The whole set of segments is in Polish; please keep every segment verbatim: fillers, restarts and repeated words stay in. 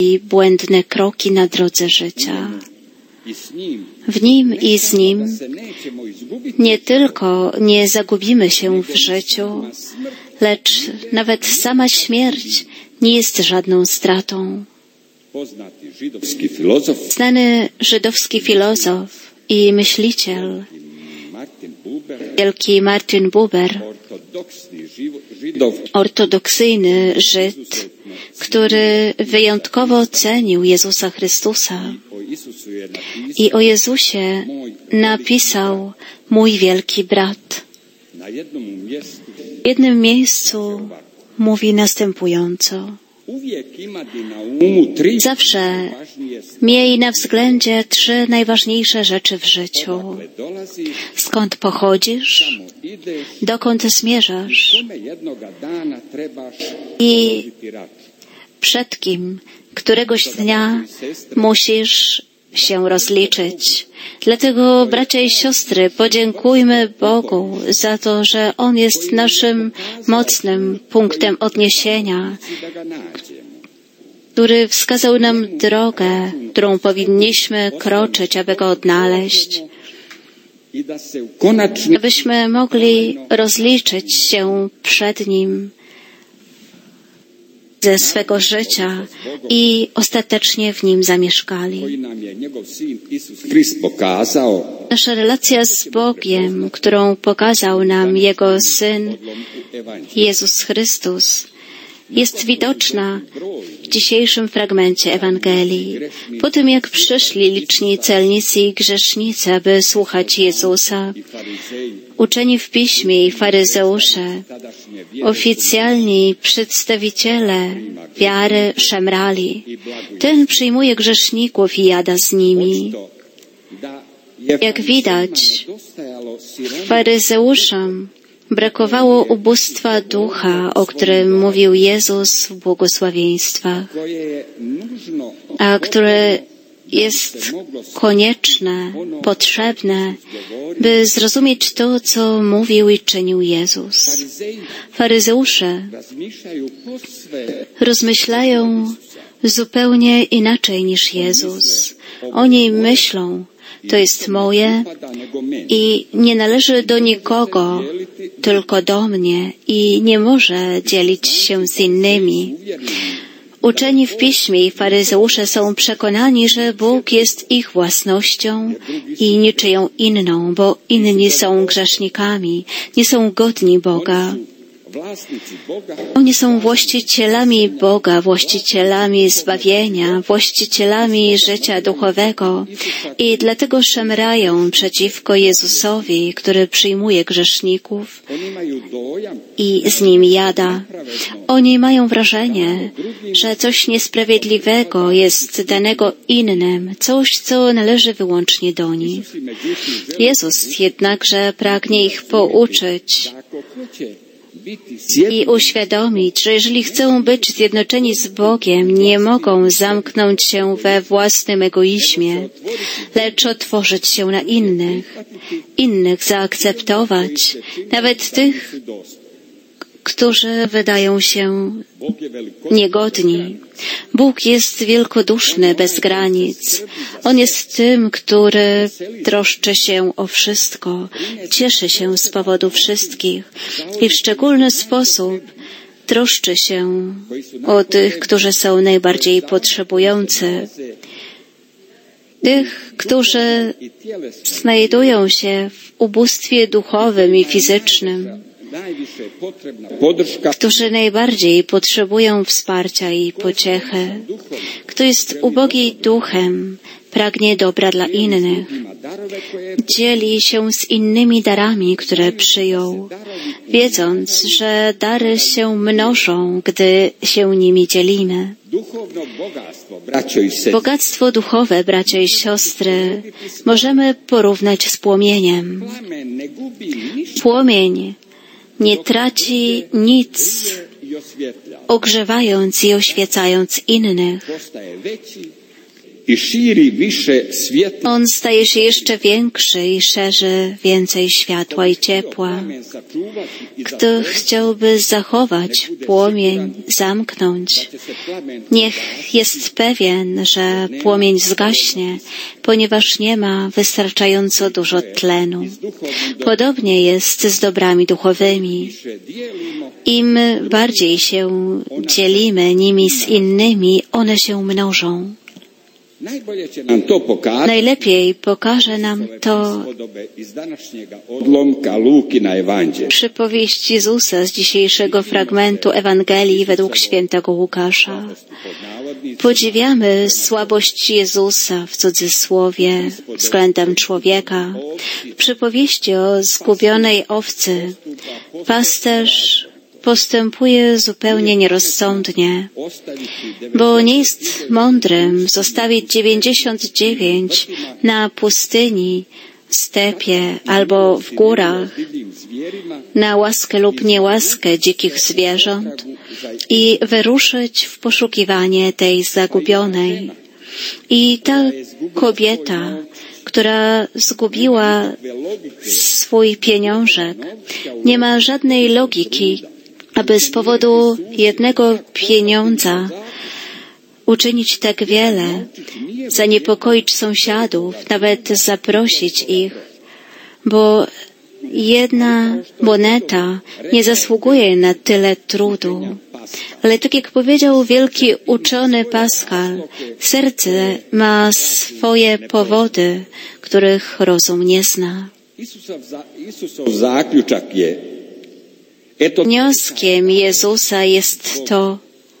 i błędne kroki na drodze życia. W Nim i z Nim nie tylko nie zagubimy się w życiu, lecz nawet sama śmierć nie jest żadną stratą. Znany żydowski filozof i myśliciel, wielki Martin Buber, ortodoksyjny Żyd, który wyjątkowo cenił Jezusa Chrystusa i o Jezusie napisał mój wielki brat. W jednym miejscu mówi następująco: zawsze miej na względzie trzy najważniejsze rzeczy w życiu. Skąd pochodzisz, dokąd zmierzasz i przed kim któregoś dnia musisz się rozliczyć. Dlatego, bracia i siostry, podziękujmy Bogu za to, że On jest naszym mocnym punktem odniesienia, który wskazał nam drogę, którą powinniśmy kroczyć, aby Go odnaleźć, abyśmy mogli rozliczyć się przed Nim ze swego życia i ostatecznie w Nim zamieszkali. Nasza relacja z Bogiem, którą pokazał nam Jego Syn Jezus Chrystus, jest widoczna w dzisiejszym fragmencie Ewangelii. Po tym, jak przyszli liczni celnicy i grzesznicy, aby słuchać Jezusa, uczeni w piśmie i faryzeusze, oficjalni przedstawiciele wiary szemrali. Ten przyjmuje grzeszników i jada z nimi. Jak widać, faryzeuszom brakowało ubóstwa ducha, o którym mówił Jezus w błogosławieństwach, a które jest konieczne, potrzebne, by zrozumieć to, co mówił i czynił Jezus. Faryzeusze rozmyślają zupełnie inaczej niż Jezus. Oni myślą, to jest moje i nie należy do nikogo, tylko do mnie i nie może dzielić się z innymi. Uczeni w piśmie i faryzeusze są przekonani, że Bóg jest ich własnością i niczyją inną, bo inni są grzesznikami, nie są godni Boga. Oni są właścicielami Boga, właścicielami zbawienia, właścicielami życia duchowego i dlatego szemrają przeciwko Jezusowi, który przyjmuje grzeszników i z nimi jada. Oni mają wrażenie, że coś niesprawiedliwego jest danego innym, coś, co należy wyłącznie do nich. Jezus jednakże pragnie ich pouczyć i uświadomić, że jeżeli chcą być zjednoczeni z Bogiem, nie mogą zamknąć się we własnym egoizmie, lecz otworzyć się na innych, innych zaakceptować, nawet tych, którzy wydają się niegodni. Bóg jest wielkoduszny, bez granic. On jest tym, który troszczy się o wszystko, cieszy się z powodu wszystkich i w szczególny sposób troszczy się o tych, którzy są najbardziej potrzebujący, tych, którzy znajdują się w ubóstwie duchowym i fizycznym, którzy najbardziej potrzebują wsparcia i pociechy. Kto jest ubogi duchem, pragnie dobra dla innych, dzieli się z innymi darami, które przyjął, wiedząc, że dary się mnożą, gdy się nimi dzielimy. Bogactwo duchowe, bracia i siostry, możemy porównać z płomieniem. Płomień nie traci nic, ogrzewając i oświecając innych. On staje się jeszcze większy i szerzy więcej światła i ciepła. Kto chciałby zachować płomień, zamknąć, niech jest pewien, że płomień zgaśnie, ponieważ nie ma wystarczająco dużo tlenu. Podobnie jest z dobrami duchowymi. Im bardziej się dzielimy nimi z innymi, one się mnożą. Najlepiej pokaże nam to przypowieść Jezusa z dzisiejszego fragmentu Ewangelii według świętego Łukasza. Podziwiamy słabość Jezusa w cudzysłowie względem człowieka. W przypowieści o zgubionej owcy pasterz postępuje zupełnie nierozsądnie, bo nie jest mądrym zostawić dziewięćdziesiąt dziewięć na pustyni, stepie albo w górach, na łaskę lub niełaskę dzikich zwierząt i wyruszyć w poszukiwanie tej zagubionej. I ta kobieta, która zgubiła swój pieniążek, nie ma żadnej logiki, aby z powodu jednego pieniądza uczynić tak wiele, zaniepokoić sąsiadów, nawet zaprosić ich, bo jedna moneta nie zasługuje na tyle trudu. Ale tak jak powiedział wielki uczony Pascal, serce ma swoje powody, których rozum nie zna. Wnioskiem Jezusa jest to,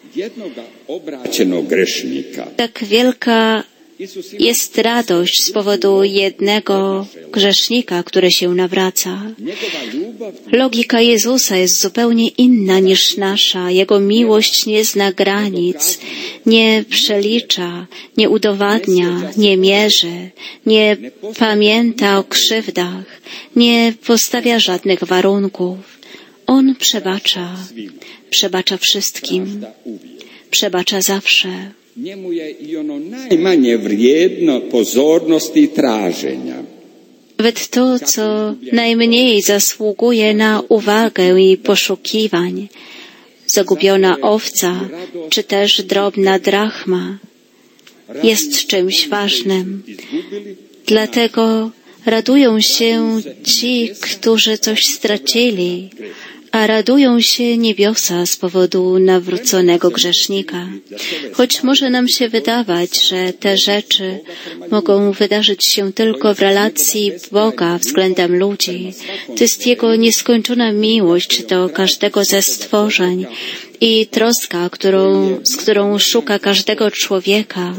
tak wielka jest radość z powodu jednego grzesznika, który się nawraca. Logika Jezusa jest zupełnie inna niż nasza. Jego miłość nie zna granic, nie przelicza, nie udowadnia, nie mierzy, nie pamięta o krzywdach, nie postawia żadnych warunków. On przebacza, przebacza wszystkim, przebacza zawsze. Njemu je i ono najmanje vrijedno pozornosti i traženja. Nawet to, co najmniej zasługuje na uwagę i poszukiwań, zagubiona owca, czy też drobna drachma, jest czymś ważnym. Dlatego radują się ci, którzy coś stracili, a radują się niebiosa z powodu nawróconego grzesznika. Choć może nam się wydawać, że te rzeczy mogą wydarzyć się tylko w relacji Boga względem ludzi. To jest Jego nieskończona miłość do każdego ze stworzeń i troska, którą, z którą szuka każdego człowieka.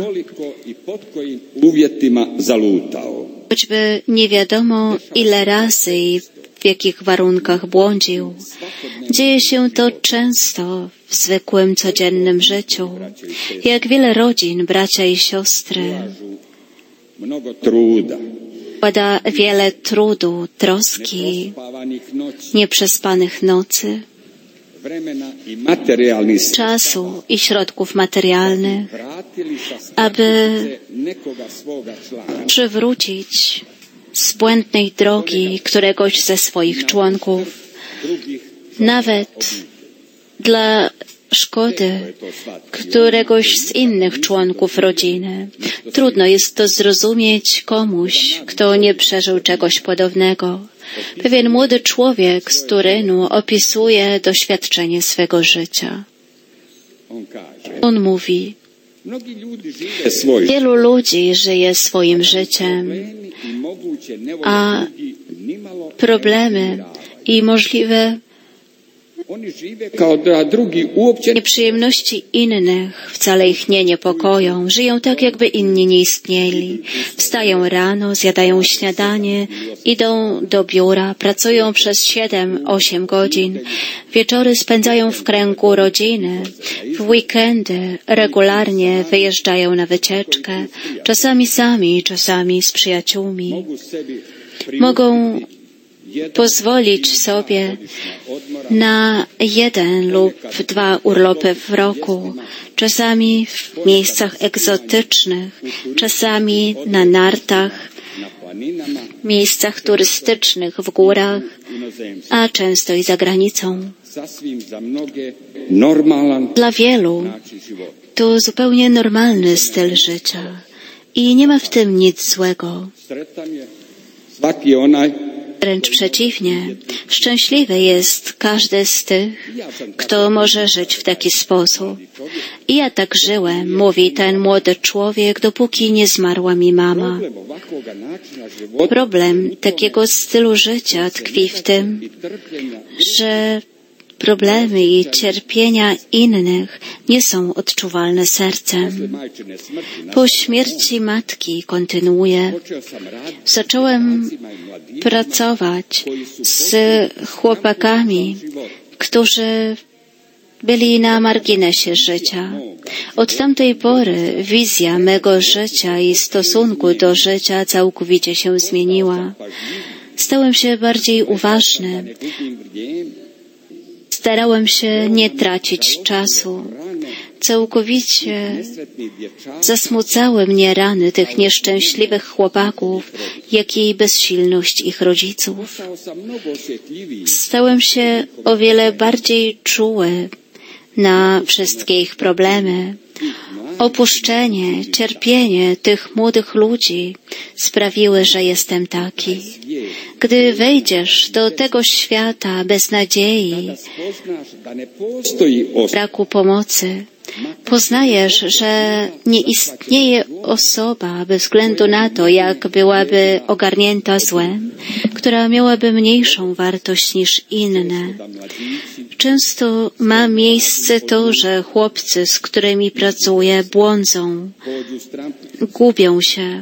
Choćby nie wiadomo ile razy i w jakich warunkach błądził. Dzieje się to często w zwykłym, codziennym życiu. Jak wiele rodzin, bracia i siostry, wkłada wiele trudu, troski, nieprzespanych nocy, czasu i środków materialnych, aby przywrócić z błędnej drogi któregoś ze swoich członków, nawet dla szkody któregoś z innych członków rodziny. Trudno jest to zrozumieć komuś, kto nie przeżył czegoś podobnego. Pewien młody człowiek z Turynu opisuje doświadczenie swego życia. On mówi: wielu ludzi żyje swoim życiem, a problemy i możliwe nieprzyjemności innych wcale ich nie niepokoją. Żyją tak, jakby inni nie istnieli. Wstają rano, zjadają śniadanie, idą do biura, pracują przez siedem, osiem godzin. Wieczory spędzają w kręgu rodziny. W weekendy regularnie wyjeżdżają na wycieczkę, czasami sami, czasami z przyjaciółmi. Mogą pozwolić sobie na jeden lub dwa urlopy w roku, czasami w miejscach egzotycznych, czasami na nartach, miejscach turystycznych w górach, a często i za granicą. Dla wielu to zupełnie normalny styl życia i nie ma w tym nic złego. Wręcz przeciwnie, szczęśliwy jest każdy z tych, kto może żyć w taki sposób. I ja tak żyłem, mówi ten młody człowiek, dopóki nie zmarła mi mama. Problem takiego stylu życia tkwi w tym, że problemy i cierpienia innych nie są odczuwalne sercem. Po śmierci matki, kontynuuję, zacząłem pracować z chłopakami, którzy byli na marginesie życia. Od tamtej pory wizja mego życia i stosunku do życia całkowicie się zmieniła. Stałem się bardziej uważny. Starałem się nie tracić czasu. Całkowicie zasmucały mnie rany tych nieszczęśliwych chłopaków, jak i bezsilność ich rodziców. Stałem się o wiele bardziej czuły na wszystkie ich problemy. Opuszczenie, cierpienie tych młodych ludzi sprawiły, że jestem taki. Gdy wejdziesz do tego świata bez nadziei, braku pomocy, poznajesz, że nie istnieje osoba bez względu na to, jak byłaby ogarnięta złem, która miałaby mniejszą wartość niż inne. Często ma miejsce to, że chłopcy, z którymi pracuję, błądzą, gubią się,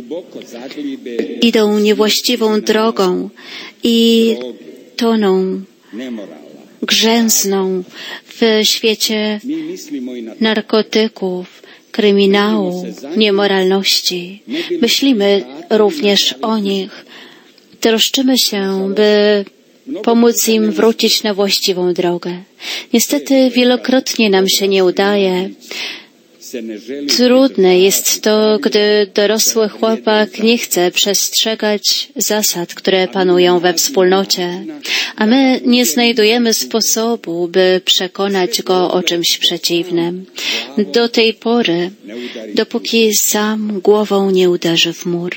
idą niewłaściwą drogą i toną, grzęzną w świecie narkotyków, kryminału, niemoralności. Myślimy również o nich. Troszczymy się, by pomóc im wrócić na właściwą drogę. Niestety wielokrotnie nam się nie udaje. Trudne jest to, gdy dorosły chłopak nie chce przestrzegać zasad, które panują we wspólnocie, a my nie znajdujemy sposobu, by przekonać go o czymś przeciwnym. Do tej pory, dopóki sam głową nie uderzy w mur.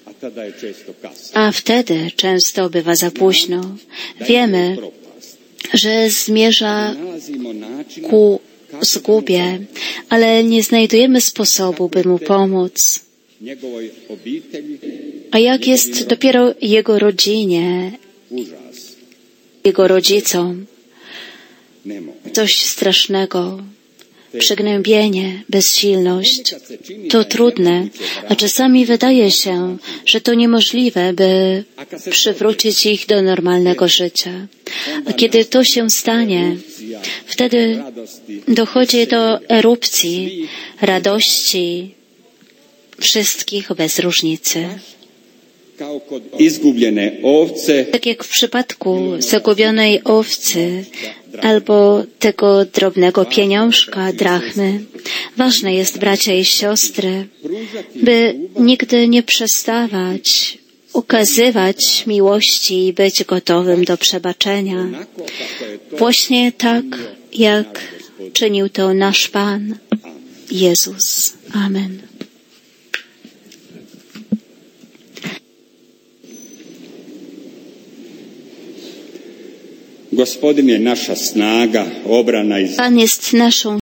A wtedy często bywa za późno. Wiemy, że zmierza ku zgubie, ale nie znajdujemy sposobu, by mu pomóc. A jak jest dopiero jego rodzinie, jego rodzicom? Coś strasznego. Przygnębienie, bezsilność. To trudne, a czasami wydaje się, że to niemożliwe, by przywrócić ich do normalnego życia. A kiedy to się stanie, wtedy dochodzi do erupcji radości wszystkich bez różnicy. Tak jak w przypadku zagubionej owcy albo tego drobnego pieniążka, drachmy, ważne jest, bracia i siostry, by nigdy nie przestawać ukazywać miłości i być gotowym do przebaczenia. Właśnie tak, jak czynił to nasz Pan Jezus. Amen. Gospodin je naša snaga, obrana i Pan jest naszą